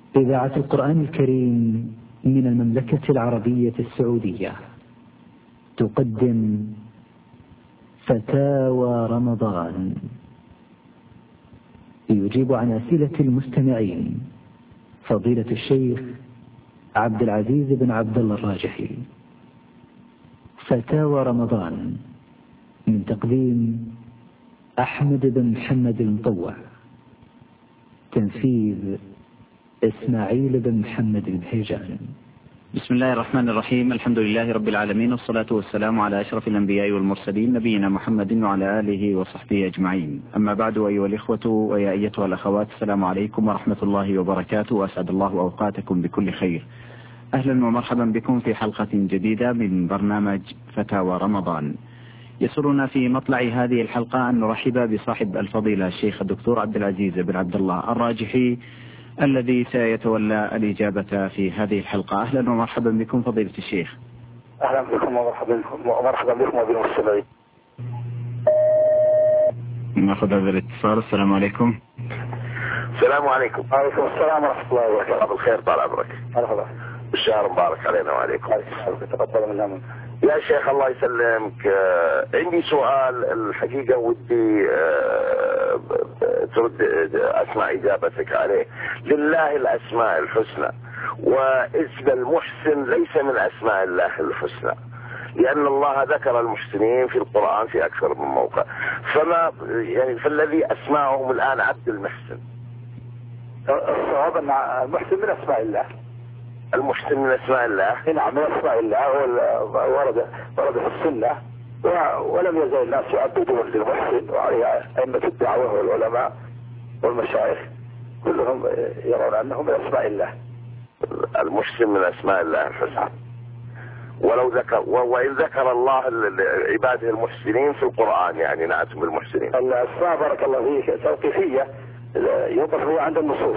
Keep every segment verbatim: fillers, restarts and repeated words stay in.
إذاعة القرآن الكريم من المملكة العربية السعودية تقدم فتاوى رمضان، يجيب عن أسئلة المستمعين فضيلة الشيخ عبد العزيز بن عبد الله الراجحي. فتاوى رمضان من تقديم أحمد بن محمد المطوع، تنفيذ إسماعيل بن محمد البهيجان. بسم الله الرحمن الرحيم. الحمد لله رب العالمين، والصلاة والسلام على أشرف الأنبياء والمرسلين نبينا محمد وعلى آله وصحبه أجمعين. أما بعد، أيها الإخوة ويا أيتها الأخوات، السلام عليكم ورحمة الله وبركاته، وأسعد الله أوقاتكم بكل خير. أهلا ومرحبا بكم في حلقة جديدة من برنامج فتاوى رمضان. يسرنا في مطلع هذه الحلقة أن نرحب بصاحب الفضيلة الشيخ الدكتور عبد العزيز بن عبد الله الراجحي الذي سيتولى الإجابة في هذه الحلقة. أهلا ومرحبا بكم فضيلة الشيخ. أهلا بكم ومرحبا بكم ومرحبا بكم وبالمستمعين. نأخذ هذا الاتصال. السلام عليكم. السلام عليكم. وعليكم السلام ورحمة الله وبركاته. بالخير، طال عمرك. مرحبا. الشهر مبارك علينا وعليكم. تفضل من أمن. يا شيخ الله يسلمك، آه عندي سؤال الحقيقة ودي آه ترد أسمع إجابتك عليه. لله الأسماء الحسنى، واسم المحسن ليس من أسماء الله الحسنى، لأن الله ذكر المحسنين في القرآن في أكثر من موقع. فما يعني فالذي أسماءهم الآن عبد المحسن. الصواب أن المحسن من أسماء الله. المحسن من أسماء الله. نعم، من أسماء الله. ورد ورد في السنة، ولم يزل الناس يعبدون للمحسن، وعليه أئمة الدعوة والعلماء والمشايخ كلهم يرون أنه من أسماء الله. المحسن من أسماء الله الحسنى، ولو ذكر وإن ذكر الله عباده المحسنين في القرآن، يعني نعتم بالمحسنين. الأسماء بارك الله فيك توقيفية يوقف هي عند النصوص،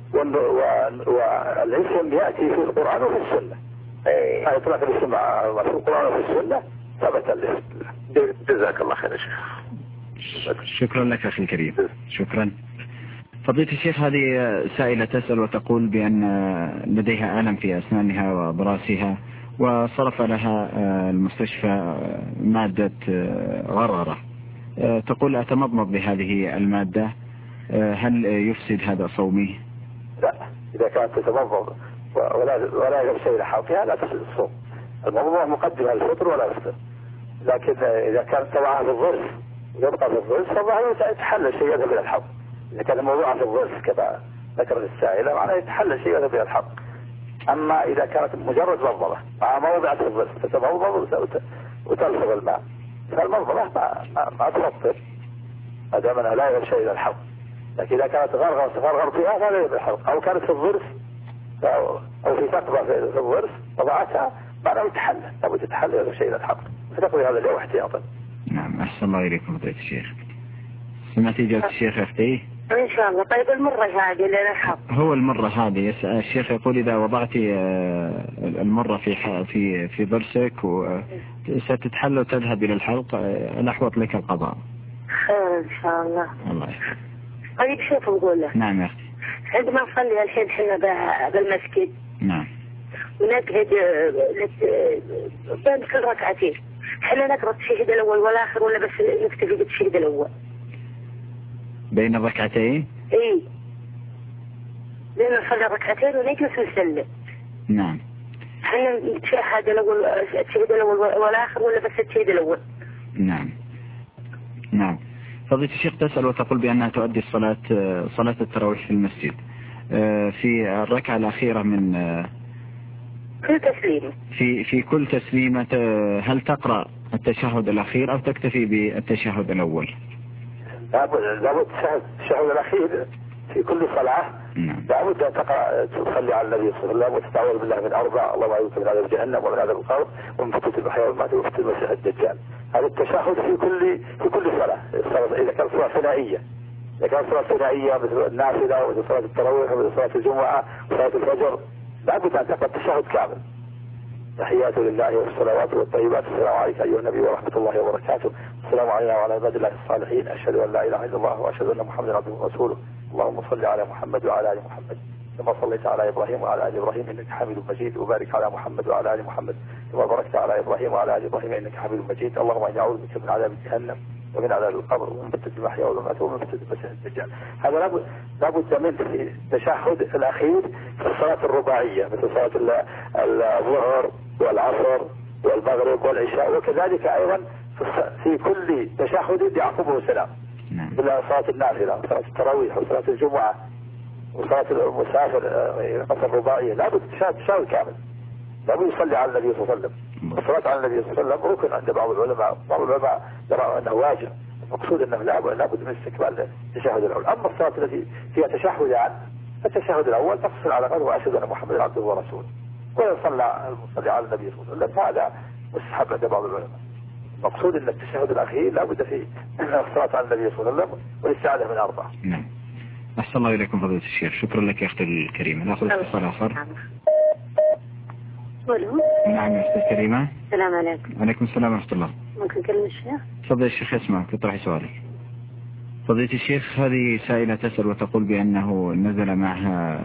والاسم يأتي في القرآن وفي السنة. أي إطلاق الاسم في القرآن وفي السنة ثبت الاسم. جزاك الله خير يا شيخ. شكرا لك أخي الكريم. شكرا. فضيلة الشيخ، هذه سائلة تسأل وتقول بأن لديها ألم في أسنانها وبراسها، وصرف لها المستشفى مادة غرارة. تقول أتمضمض بهذه المادة، هل يفسد هذا صومي؟ لا، إذا كانت تتمضمض ولا ولا يجب شيء لحلقها لا تفسد الصوم. الموضوع مقدمة للفطر ولا يفطر، لكن إذا كانت تبعها في الظرف يبقى في الظرف فالله يتحلل شيء يذهب إلى الحلق. إذا كان الموضوع في الظرف كما ذكر السائلة معناه يتحلل شيء يذهب إلى الحلق. أما إذا كانت مجرد مضمضة مع موضع في الظرف تتمضمض وتلفظ الماء، فالمضمضة ما ما, ما تفطر ما دام أنها لا يجب شيء إلى الحلق. لكن إذا كانت غرغر تغرغر فيها فلا يجب الحلق، أو كانت في الظرف أو في ثقبة في الظرف وضعتها معناه يتحلل، لابد تتحلل يجب شيء إلى الحلق، فتقضي هذا اليوم احتياطا. نعم، أحسن الله إليكم فضيلة الشيخ. سمعتي إجابة الشيخ يا أختي؟ إن شاء الله. طيب المرة هذه اللي نحط هو المرة هذه الشيخ يقول إذا وضعت المرة في في في ضرسك وستتحل وتذهب إلى الحلق، نحوط لك القضاء. خير إن شاء الله. الله يخير. طيب شوف نقول له. نعم يا أختي. عندما نصلي الحين حنا بالمسجد. نعم. ونقعد بين كل ركعتين، حنا نقرأ التشهد الأول والآخر ولا بس نكتفي بالتشهد الأول؟ بين الركعتين؟ إيه، بين نصلي ركعتين ونجلس ونسلم. نعم. حنا نتشهد الأول التشهد الأول والآخر ولا بس التشهد الأول؟ نعم. نعم. فضيلة الشيخ تسأل وتقول بأنها تؤدي الصلاة صلاة التراويح في المسجد، في الركعة الأخيرة من كل تسليمة، في في كل تسليمة هل تقرأ التشهد الأخير أو تكتفي بالتشهد الأول؟ لابد لابد التشهد الأخير في كل صلاة. نعم. لابد أن تقرأ تصلي على النبي صلى الله عليه وسلم وتستعوذ بالله من أربع: اللهم أعوذ بك من عذاب جهنم ومن عذاب القبر ومن فتنة المحيا والممات ومن فتنة المسيح الدجال. هذا التشهد في كل في كل صلاة. إذا كانت صلاة ثنائية، إذا كانت صلاة ثنائية مثل النافلة ومثل صلاة التراويح ومثل صلاة الجمعة وصلاة الفجر، لابد أن تقرأ التشهد كامل. تحيات لله والصلوات والطيبات. السلام عليك أيها النبي ورحمة الله وبركاته. السلام علينا وعلى عباد الله الصالحين. أشهد أن لا إله إلا الله وأشهد أن محمدا عبده ورسوله. اللهم صل على محمد وعلى آل محمد كما صليت على إبراهيم وعلى آل إبراهيم إنك حميد مجيد، وبارك على محمد وعلى آل محمد كما باركت على إبراهيم وعلى آل إبراهيم إنك حميد مجيد. اللهم إني أعوذ بك من عذاب جهنم ومن عذاب القبر ومن فتنة المحيا والممات ومن فتنة المسيح الدجال. هذا لابد لابد من في التشهد الأخير في الصلاة الرباعية مثل صلاة الظهر والعصر والمغرب والعشاء، وكذلك أيضا في كل تشهد يعقبه سلام. إلا صلاة النافلة وصلاة التراويح وصلاة الجمعة وصلاة المسافر قصر الرباعية لابد تشهد كامل، لابد يصلي على النبي صلى الله عليه وسلم. الصلاة على النبي صلى الله عليه وسلم ركن عند بعض العلماء، بعض العلماء يرى أنه واجب، المقصود أنه لابد من استكمال التشهد الأول. أما الصلاة التي فيها تشهدان التشهد الأول تقصر على قدر وأشهد أن محمد عبده ورسوله، ويصلى المصلي على النبي صلى الله عليه وسلم، هذا مستحب عند بعض العلماء. المقصود أن التشهد الأخير لابد فيه الصلاة على النبي صلى الله عليه وسلم والاستعاذة من أربعة. نعم. أحسن الله إليكم فضيلة الشيخ، شكرا لك يا أختي الكريمة. نأخذ اتصال آخر. نعم يا أختي الكريمة. السلام عليكم. وعليكم السلام ورحمة الله. ممكن كلمة الشيخ؟ تفضل الشيخ يسمعك اطرحي سؤالك. فضيلة الشيخ، هذه سائلة تسأل وتقول بأنه نزل معها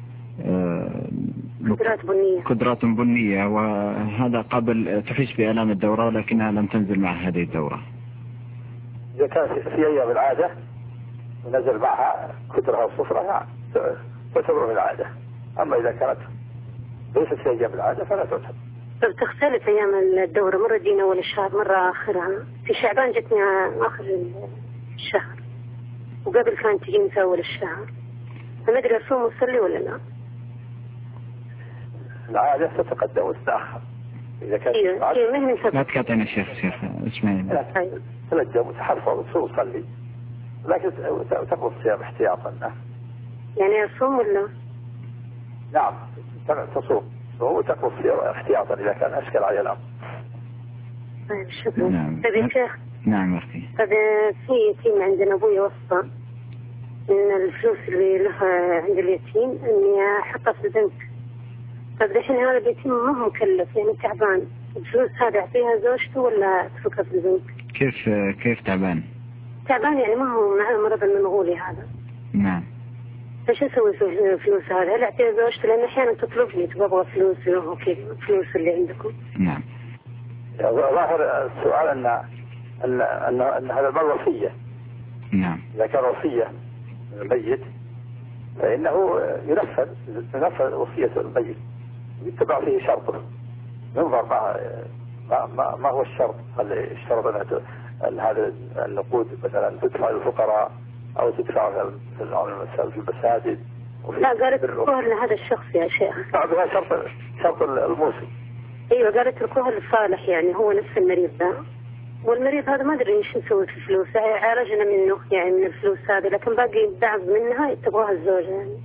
قدرات بنية قدرات بنية وهذا قبل تحس بآلام الدورة ولكنها لم تنزل مع هذه الدورة. إذا كان في أيام العادة ونزل معها قدرها وصفرها تعتبر من العادة، أما إذا كانت ليست في أيام العادة فلا تعتبر. تختلف أيام الدورة، مرة جينا أول الشهر مرة آخرها. في شعبان جتني آخر الشهر وقبل كانت تجيني في أول الشهر، فما أدري أصوم وصلي ولا لا. العادة تتقدم وتتأخر إذا كانت إيه إيه لا تقاطعنا الشيخ شيخ اسمعي. تلجم وتحرص وتصلي لكن تقوم الصيام احتياطا. يعني أصوم ولا؟ نعم تصوم وتقوم الصيام احتياطا إذا كان أشكل على الأمر. طيب شكرا. نعم. طيب يا شيخ. نعم أختي. طيب في يتيم عندنا أبوي وصى إن الفلوس اللي لها عند اليتيم إني أحطها في البنك. طيب الحين هذا اليتيم ما هو مكلف يعني تعبان، الفلوس هذا أعطيها زوجته ولا أتركها في البنك؟ كيف كيف تعبان؟ تعبان يعني ما هو معه مرض المنغولي هذا. نعم. فش أسوي في الفلوس هذا؟ هل أعطيها زوجته؟ لأن أحيانا تطلبني تبغى فلوس وكذا الفلوس اللي عندكم. نعم. ظاهر السؤال أن أن أن, أن هذا المال وصية. نعم. إذا كان وصية الميت فإنه ينفذ ينفذ وصية الميت، يتبع فيه شرط، ينظر ما ما ما هو الشرط اللي اشترط أن هذا النقود مثلا تدفع للفقراء أو تدفع في المساجد. لا قالت تركوها لهذا الشخص يا شيخ. هذا شرط شرط الموصي. ايوه قالت تركوها للصالح يعني هو نفس المريض ده، والمريض هذا ما ادري ايش نسوي في الفلوس، عالجنا منه يعني من الفلوس هذه، لكن باقي بعض منها تبغاها الزوجة يعني.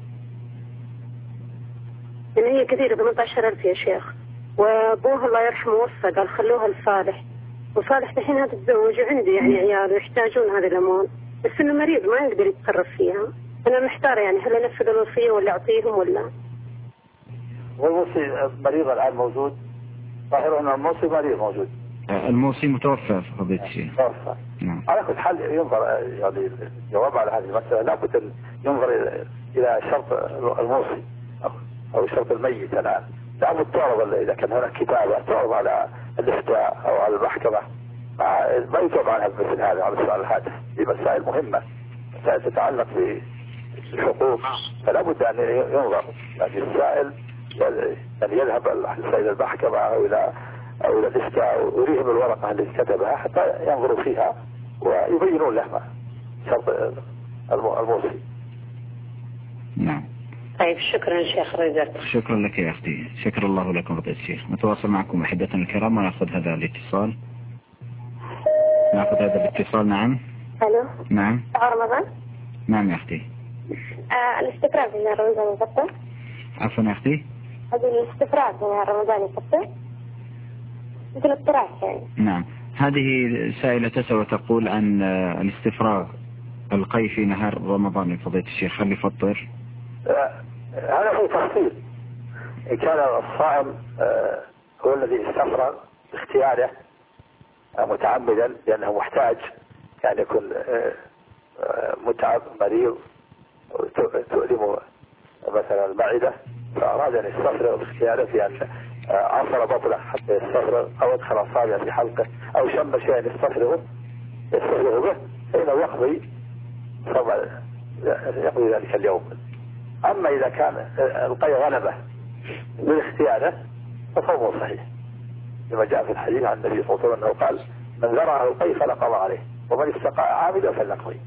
يعني هي كثيرة ثمانية عشر ألف يا شيخ، وابوها الله يرحمه وصى قال خلوها لصالح، وصالح الحين هذا تتزوج وعنده يعني عيال ويحتاجون هذه الأموال، بس إنه مريض ما يقدر يتصرف فيها. أنا محتارة يعني هل أنفذ الوصية ولا أعطيهم ولا؟ والموصي مريض الآن موجود؟ ظاهر أن الموصي مريض موجود. الموصي متوفى فضيلة الشيخ. متوفى. نعم. على كل حال ينظر يعني الجواب على هذه المسألة لابد أن ينظر إلى شرط الموصي أو شرط الميت الآن. لابد تعرض إذا كان هناك كتابة تعرض على الإفتاء أو على المحكمة، ما يجوب عنها مثل هذا على السؤال الهاتف. دي مسائل مهمة، مسائل تتعلق بالحقوق، فلا بد أن ينظر يعني السائل أن يذهب إلى المحكمة أو إلى أو إلى الإفتاء ويريهم الورقة التي كتبها حتى ينظروا فيها ويبينون له شرط الموصي. نعم. طيب شكرا شيخ رزق. شكرا لك يا أختي، شكر الله لكم فضيلة الشيخ. نتواصل معكم أحبتنا الكرام ونأخذ هذا الاتصال. نأخذ هذا الاتصال. نعم. ألو. نعم. شهر رمضان. نعم يا أختي. آه الاستفراغ من رمضان يفطر. عفوا يا أختي. هذا الاستفراغ من رمضان يفطر. مثل الطراح يعني. نعم. هذه سائلة تسأل وتقول عن الاستفراغ القي في نهار رمضان فضيلة الشيخ، هل يفطر؟ هذا هو تفصيل. إن كان الصائم هو الذي استفرغ باختياره متعمدا لأنه محتاج، يعني يكون متعب مريض تؤلمه مثلا المعدة فأراد أن يستفرغ باختياره في أن عصر بطنه حتى يستفرغ أو أدخل أصابعه في حلقه أو شم شيئا يستفرغه يستفرغ به فإنه يقضي طبعا يقضي ذلك اليوم. أما إذا كان القي غلبه باختياره فصومه صحيح لما جاء في الحديث عن النبي صلى الله عليه وسلم أنه قال من ذرعه القي فلا قضى عليه ومن استقى عامدا فليقضي.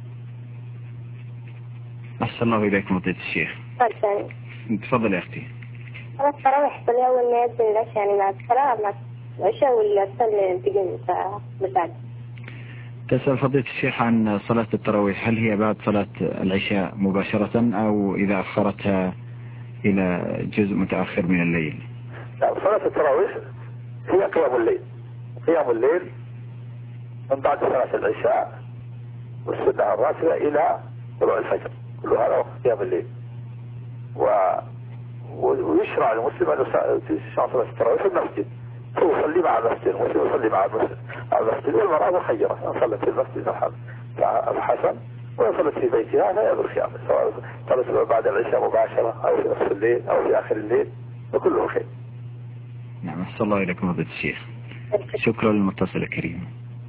أحسن الله إليكم فضيلة الشيخ. تفضل يا أختي. أنا التراويح صلي أول ما يأذن العشاء يعني مع الصلاة مع العشاء ولا تصلي تقوم بعد؟ تسأل فضيلة الشيخ عن صلاة التراويح، هل هي بعد صلاة العشاء مباشرة أو إذا أخرتها إلى جزء متأخر من الليل؟ لا، صلاة التراويح هي قيام الليل. قيام الليل من بعد صلاة العشاء والسنة الراتبة إلى طلوع الفجر، كل هذا وقت قيام الليل. و... ويشرع المسلم أن يشرع صلاة التراويح في المسجد، فيصلي مع المسجد، المسلم يصلي مع المسجد، المسجد والمرأة مخيرة، إن صلت في المسجد الحسن وإن صلت في بيتها فهي بالخيار، سواء صلت بعد العشاء مباشرة أو في نصف الليل أو في آخر الليل وكله خير. نعم، أحسن الله إليكم فضيلة الشيخ. شكرا للمتصل الكريم.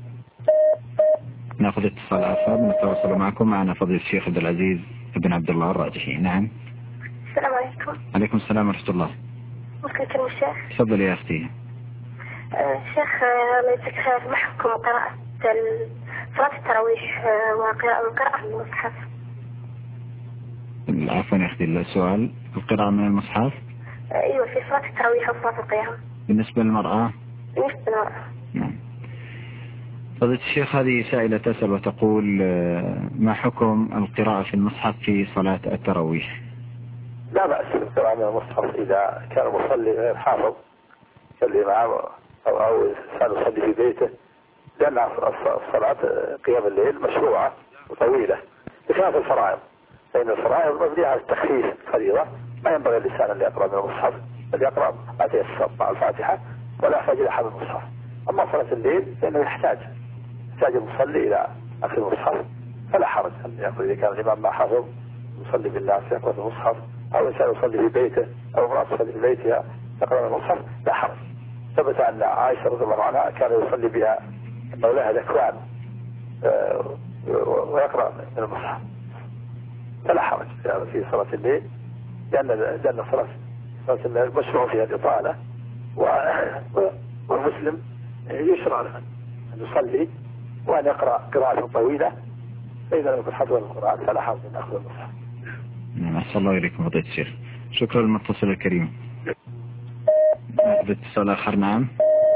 نأخذ اتصال آخر نتواصل معكم. معنا فضيلة الشيخ عبد العزيز بن عبد الله الراجحي. نعم. السلام عليكم. عليكم السلام ورحمة الله. ممكن أكلم الشيخ؟ تفضل يا أختي. أه شيخ الله يجزيك خير، ما حكم قراءة صلاة التراويح وقراءة من المصحف؟ عفوا يا أختي، السؤال القراءة من المصحف؟ أيوة، في صلاة التراويح وصلاة القيام. بالنسبة للمرأة؟ بالنسبة للمرأة. نعم. فضيلة الشيخ، هذه سائلة تسأل وتقول ما حكم القراءة في المصحف في صلاة التراويح؟ لا بأس بالقراءة من المصحف إذا كان المصلي غير حافظ يصلي معه أو أو إنسان يصلي في بيته، لأن الصلاة قيام الليل مشروعة وطويلة بخلاف الفرائض، فإن الفرائض مبنية على التخفيف فريضة، ما ينبغي الإنسان أن يقرأ من المصحف، بل يقرأ ما تيسر مع الفاتحة ولا يحتاج إلى حفظ المصحف. أما صلاة الليل فإنه يحتاج يحتاج المصلي إلى أخذ المصحف، فلا حرج أن يقول إذا كان الإمام ما حفظ يصلي بالناس يقرأ المصحف، أو إنسان يصلي في بيته أو امرأة تصلي في بيتها تقرأ المصحف لا حرج. ثبت أن عائشة رضي الله عنها كان يصلي بها أنه لها ذكوان ويقرأ من المصحف، فلا حرج في صلاة الليل، لأن لأن صلاة صلاة الليل مشروع فيها الإطالة، والمسلم يشرع له أن يصلي وأن يقرأ قراءة طويلة، فإذا لم يكن حفظ القرآن فلا حرج أن يأخذ المصحف. أحسن الله إليكم فضيلة الشيخ. شكرا للمتصل الكريم. اتصال آخر. نعم.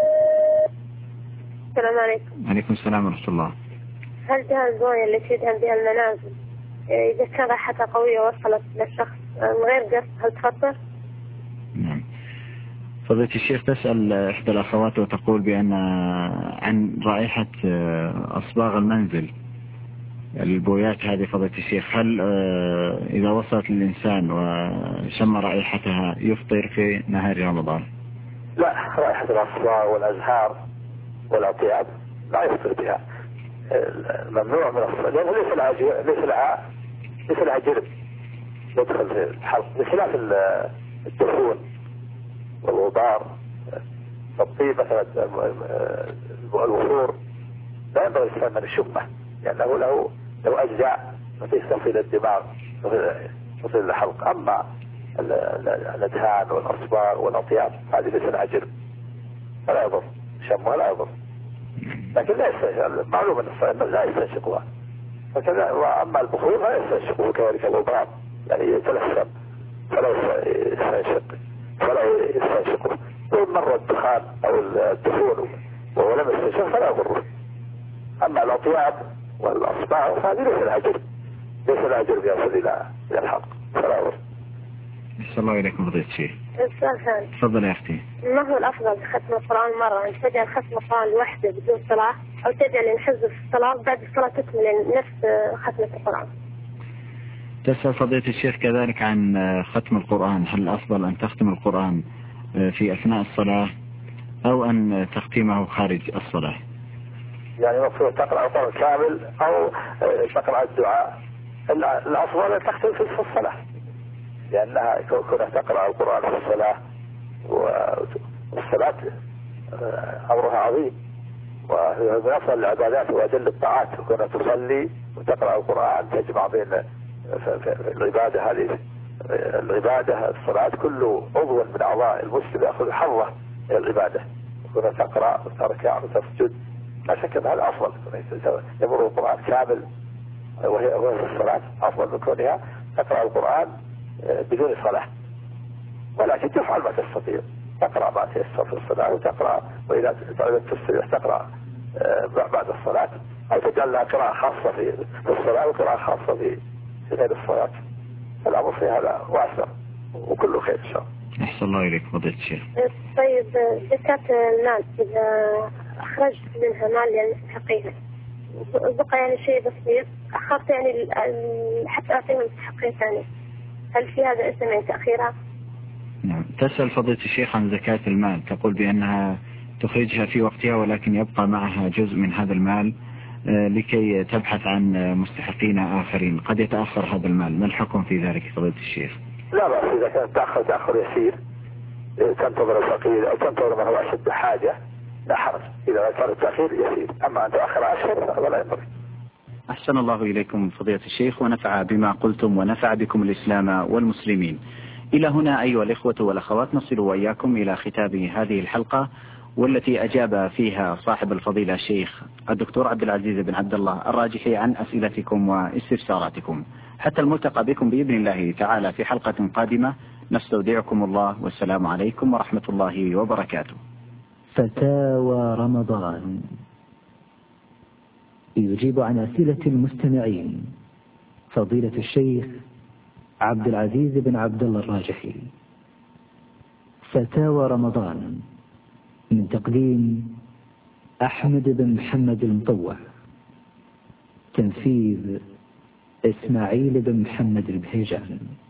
السلام عليكم. عليكم السلام ورحمة الله. هل جهاز الزوايا التي يدهن بها المنازل إذا كان رائحتها قوية وصلت للشخص من غير قصد هل تخطر؟ نعم. فضيلة الشيخ، تسأل إحدى الأخوات وتقول بأن عن رائحة أصباغ المنزل البويات هذه فضيلة الشيخ، هل إذا وصلت للإنسان وشم رائحتها يفطر في نهار رمضان؟ لا، رائحة الأصباغ والأزهار والأطياب لا يفطر بها، ممنوع من الصلاة، لأنه ليس لها ليس لها ليس لها جرم يدخل في الحلق، بخلاف الدخون والغبار الطيب مثلا الوفور لا ينبغي الإنسان أن يشمه، لأنه له لو أجزع تصل إلى الدماغ تصل إلى الحلق. أما الأدهان والأصباغ والأطياب هذه ليس لها جرم فلا يضر، شمها لا يضر، لكن لا يستنشق، معلوم أن الصائم لا يستنشقها، فكذا. وأما البخور لا يستنشقه كذلك الغبار، يعني يتلثم فلا يستنشق فلا يستنشقه، وإن مر الدخان أو الدخول وهو لم يستنشق فلا يضره. أما الأطياب والأصباغ فهذه ليس لها جرم، ليس لها جرم يصل إلى الحلق فلا يضر. أحسن الله إليكم فضيلة الشيخ. السؤال ثاني. تفضل يا أختي. ما هو الأفضل في ختم القرآن مرة، أن تجعل ختم القرآن لوحده بدون صلاة، أو تجعل الحفظ في الصلاة بعد الصلاة تكمل نفس ختمة القرآن؟ تسأل فضيلة الشيخ كذلك عن ختم القرآن، هل الأفضل أن تختم القرآن في أثناء الصلاة أو أن تختمه خارج الصلاة؟ يعني مفروض تقرأ القرآن كامل أو تقرأ الدعاء، الأفضل أن تختم في الصلاة، لأنها كونها تقرأ القرآن في الصلاة، والصلاة أمرها عظيم وهي من أفضل العبادات وأجل الطاعات، كونها تصلي وتقرأ القرآن تجمع بين العبادة هذه. العبادة الصلاة كله عضو من أعضاء المسلم يأخذ حظه من العبادة، كونها تقرأ وتركع وتسجد لا شك أن هذا أفضل، يمر القرآن كامل وهي وهي الصلاة أفضل من كونها تقرأ القرآن بدون صلاة. ولكن تفعل ما تستطيع، تقرأ ما تيسر في الصلاة وتقرأ، وإذا تستطيع تقرأ بعد الصلاة أو تجعل لها قراءة خاصة في الصلاة وقراءة خاصة في غير الصلاة. الأمر في هذا واسع وكله خير إن شاء الله. أحسن الله إليك فضيلة الشيخ. طيب زكاة المال إذا أخرجت منها مال للمستحقين بقى يعني شيء بسيط، أخرت يعني حتى أعطيهم المستحقين ثاني، هل في هذا اسم يعني تأخيرها؟ نعم. تسأل فضيلة الشيخ عن زكاة المال، تقول بأنها تخرجها في وقتها ولكن يبقى معها جزء من هذا المال لكي تبحث عن مستحقين آخرين، قد يتأخر هذا المال، ما الحكم في ذلك فضيلة الشيخ؟ لا بأس إذا كان تأخر تأخر يسير، تنتظر الفقير أو تنتظر من هو أشد حاجة لا حرج، إذا كان التأخير يسير. أما أن تأخر أشهر فلا ينبغي. أحسن الله إليكم فضيلة الشيخ ونفع بما قلتم ونفع بكم الإسلام والمسلمين. إلى هنا أيها الإخوة والأخوات نصل وإياكم إلى ختام هذه الحلقة، والتي أجاب فيها صاحب الفضيلة الشيخ الدكتور عبد العزيز بن عبد الله الراجحي عن أسئلتكم واستفساراتكم. حتى الملتقى بكم بإذن الله تعالى في حلقة قادمة، نستودعكم الله والسلام عليكم ورحمة الله وبركاته. فتاوى رمضان، يجيب عن أسئلة المستمعين فضيلة الشيخ عبد العزيز بن عبد الله الراجحي. فتاوى رمضان من تقديم أحمد بن محمد المطوع، تنفيذ إسماعيل بن محمد البهيجان.